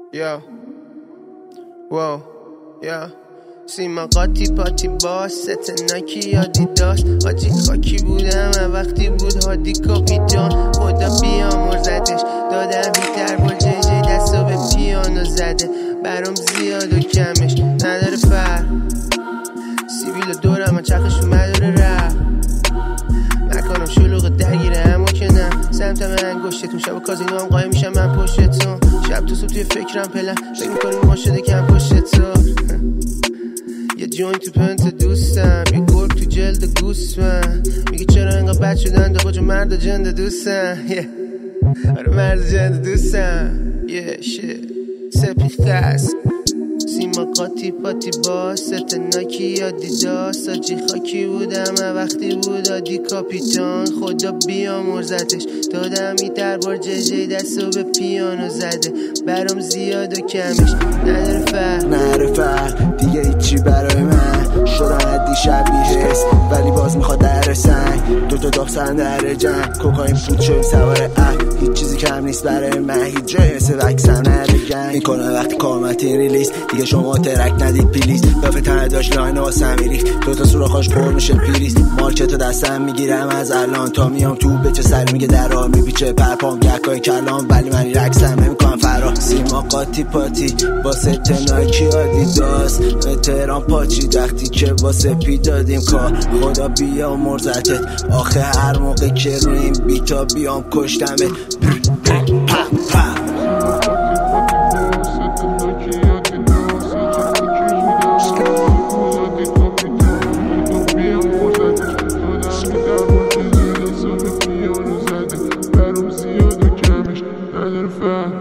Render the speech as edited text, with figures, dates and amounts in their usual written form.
یا واو یا سیما قاطی پاتی باش ست نکی یادی داشت آجی خاکی بودم وقتی بود هادی کاپیتان خدا بیامرزتش دادم بیتر با جی دستو به پیانو زده برام زیاد و کمش نداره فر سیبیل دورم و چرخش مداره رفت مکانم شلوغ درگیره اما که نه سمتم انگشتتون شب کازینو هم قایم میشم من پشتتون شب تو صبح توی فکرم پلن فکر میکنیم ما شده کم پشتتون یه جوین تو پنت دوستم یه گرگ تو جلد گوسفند میگه چرا انقدر بد شدن دقاج مرد جند دوستم آره مرد جند دوستم یه شit سپیخ است سیما قاطی پاتی با ست ناکی یادی داشت آجی خاکی بودم وقتی بود آدی کاپیتان خدا بیامرزتش دادم ای دربار جی دستو به پیانو زده برام زیاد و کمش نداره فرق دیگه هیچی برای من شدن عدی شبیه هست ولی باز میخواد در سنگ دوتا داغ سندر جنگ کوکاین فود شویم سوار هیچ چیزی کم نیست برای من هیچ جای مثل وکسم نرگنگ میکنه وقتی کامتی ریلیز دیگه شما ترک ندید پلیز دافه تنه داشت لاین واسم میریخ دوتا سوراخاش پر میشه پیریز مارکتو دستم میگیرم از الان تا میام تو بچه سری میگه درها میپیچه پرپام گهگاهی کلام ولی من رکسم نمیکنم فرا سیما قاطی پاتی با ست نایکی آدیداس تهران پاچی وقتی که واسه پی دادیم کار خدا بیا مرزتت آخه هر موقع که روی این بیتا بیام کشتمت نداره